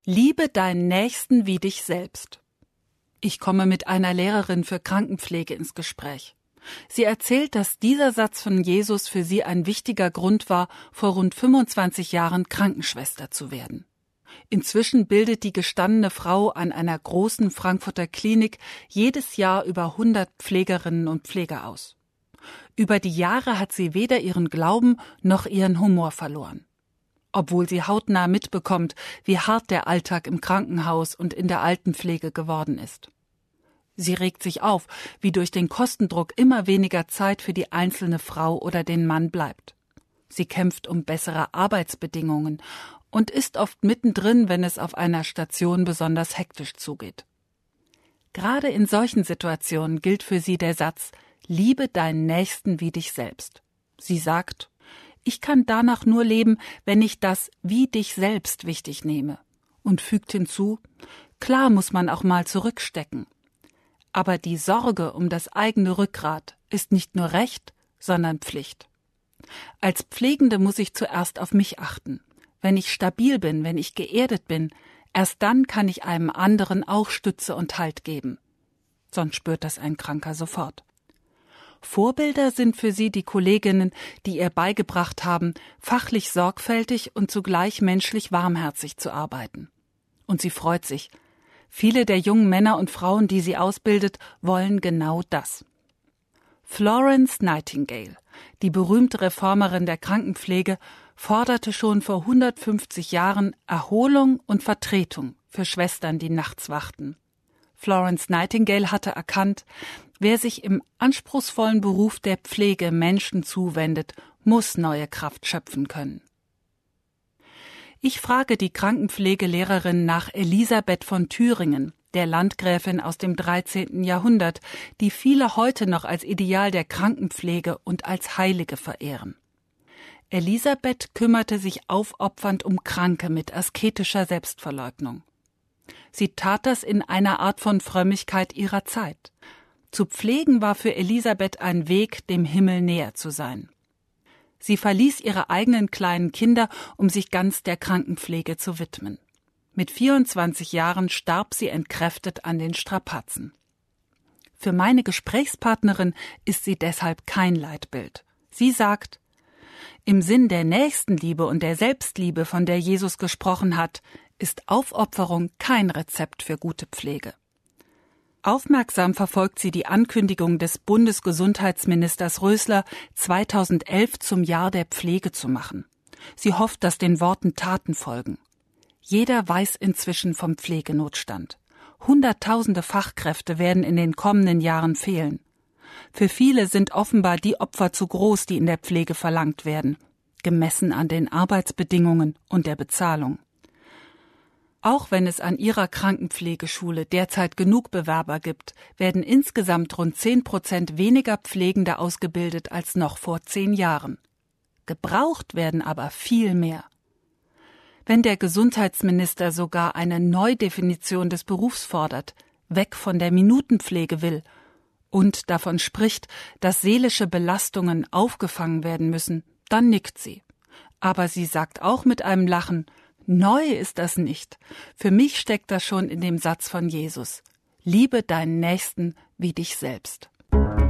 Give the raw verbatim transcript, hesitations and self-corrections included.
Liebe deinen Nächsten wie dich selbst. Ich komme mit einer Lehrerin für Krankenpflege ins Gespräch. Sie erzählt, dass dieser Satz von Jesus für sie ein wichtiger Grund war, vor rund fünfundzwanzig Jahren Krankenschwester zu werden. Inzwischen bildet die gestandene Frau an einer großen Frankfurter Klinik jedes Jahr über hundert Pflegerinnen und Pfleger aus. Über die Jahre hat sie weder ihren Glauben noch ihren Humor verloren. Obwohl sie hautnah mitbekommt, wie hart der Alltag im Krankenhaus und in der Altenpflege geworden ist. Sie regt sich auf, wie durch den Kostendruck immer weniger Zeit für die einzelne Frau oder den Mann bleibt. Sie kämpft um bessere Arbeitsbedingungen und ist oft mittendrin, wenn es auf einer Station besonders hektisch zugeht. Gerade in solchen Situationen gilt für sie der Satz: Liebe deinen Nächsten wie dich selbst. Sie sagt: Ich kann danach nur leben, wenn ich das wie dich selbst wichtig nehme. Und fügt hinzu: Klar muss man auch mal zurückstecken. Aber die Sorge um das eigene Rückgrat ist nicht nur Recht, sondern Pflicht. Als Pflegende muss ich zuerst auf mich achten. Wenn ich stabil bin, wenn ich geerdet bin, erst dann kann ich einem anderen auch Stütze und Halt geben. Sonst spürt das ein Kranker sofort. Vorbilder sind für sie die Kolleginnen, die ihr beigebracht haben, fachlich sorgfältig und zugleich menschlich warmherzig zu arbeiten. Und sie freut sich. Viele der jungen Männer und Frauen, die sie ausbildet, wollen genau das. Florence Nightingale, die berühmte Reformerin der Krankenpflege, forderte schon vor hundertfünfzig Jahren Erholung und Vertretung für Schwestern, die nachts wachten. Florence Nightingale hatte erkannt, wer sich im anspruchsvollen Beruf der Pflege Menschen zuwendet, muss neue Kraft schöpfen können. Ich frage die Krankenpflegelehrerin nach Elisabeth von Thüringen, der Landgräfin aus dem dreizehnten Jahrhundert, die viele heute noch als Ideal der Krankenpflege und als Heilige verehren. Elisabeth kümmerte sich aufopfernd um Kranke mit asketischer Selbstverleugnung. Sie tat das in einer Art von Frömmigkeit ihrer Zeit. Zu pflegen war für Elisabeth ein Weg, dem Himmel näher zu sein. Sie verließ ihre eigenen kleinen Kinder, um sich ganz der Krankenpflege zu widmen. Mit vierundzwanzig Jahren starb sie entkräftet an den Strapazen. Für meine Gesprächspartnerin ist sie deshalb kein Leitbild. Sie sagt: Im Sinn der Nächstenliebe und der Selbstliebe, von der Jesus gesprochen hat, ist Aufopferung kein Rezept für gute Pflege. Aufmerksam verfolgt sie die Ankündigung des Bundesgesundheitsministers Rösler, zweitausendelf zum Jahr der Pflege zu machen. Sie hofft, dass den Worten Taten folgen. Jeder weiß inzwischen vom Pflegenotstand. Hunderttausende Fachkräfte werden in den kommenden Jahren fehlen. Für viele sind offenbar die Opfer zu groß, die in der Pflege verlangt werden, gemessen an den Arbeitsbedingungen und der Bezahlung. Auch wenn es an ihrer Krankenpflegeschule derzeit genug Bewerber gibt, werden insgesamt rund zehn Prozent weniger Pflegende ausgebildet als noch vor zehn Jahren. Gebraucht werden aber viel mehr. Wenn der Gesundheitsminister sogar eine Neudefinition des Berufs fordert, weg von der Minutenpflege will und davon spricht, dass seelische Belastungen aufgefangen werden müssen, dann nickt sie. Aber sie sagt auch mit einem Lachen: Neu ist das nicht. Für mich steckt das schon in dem Satz von Jesus: Liebe deinen Nächsten wie dich selbst.